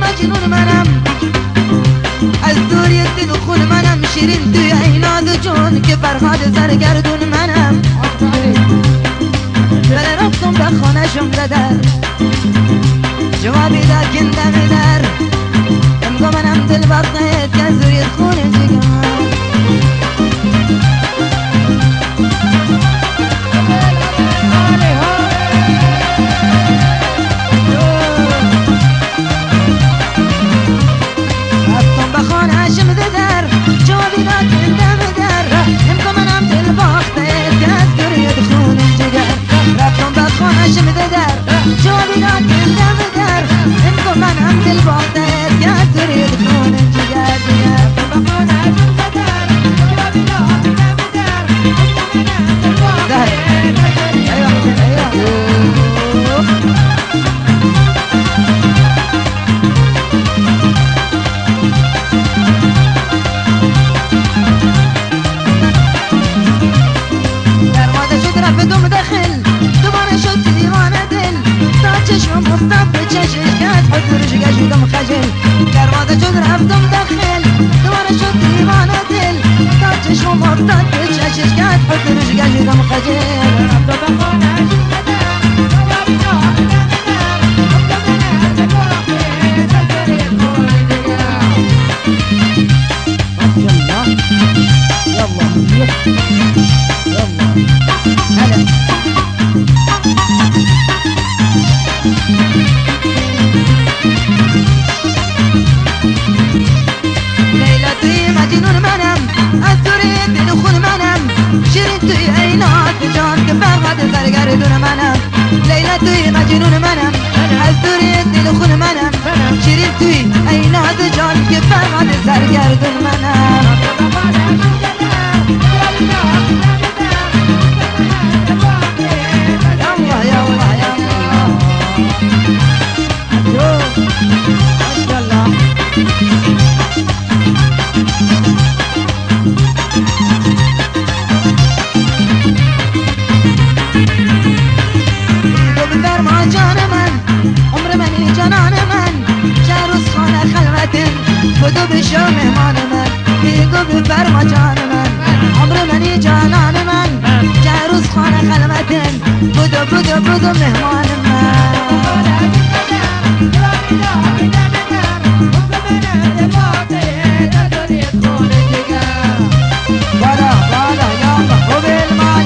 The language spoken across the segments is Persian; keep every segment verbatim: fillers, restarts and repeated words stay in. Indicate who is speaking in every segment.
Speaker 1: مجنون منم از دوری دل خون منم شیرین توی ایناد جون که فرهاد سرگردون منم بله رفتم به خانه شم در جوابی داد کندم در امگو منم دل وقت که از دوری خون جگم عشم در جوابی داد کندم در انکو من هم دل باختر یا تريد خون جگر جگر بخون عشم در جوابی داد کندم در انکو من هم دل باختر ايوه ايوه دروازه شد رفتم داخل چشم مفتم به چشش کرد حضورش گشودم خجل دروازه شد رفتم داخل دوباره شد دیوانه دل تا چشم مفتم به چشش کرد حضورش گشودم خجل رفتم به خانهش مجنون منم از دوری دل خون منم شیرین توی اینات جان که فقط سرگردون منم لیلا توی مجنون منم از دوری دل خون منم شیرین توی اینات جان که فقط سرگردون منم یالله یالله یالله ماشاءالله بدو بشو مهمان من بیگو بفرما جان من عمر منی جانان من جروز خانه خلوتن بدو بدو بدو مهمان من بالا بالا یالا خوبیل مای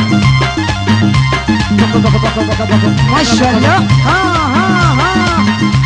Speaker 1: ما شاء الله ها ها ها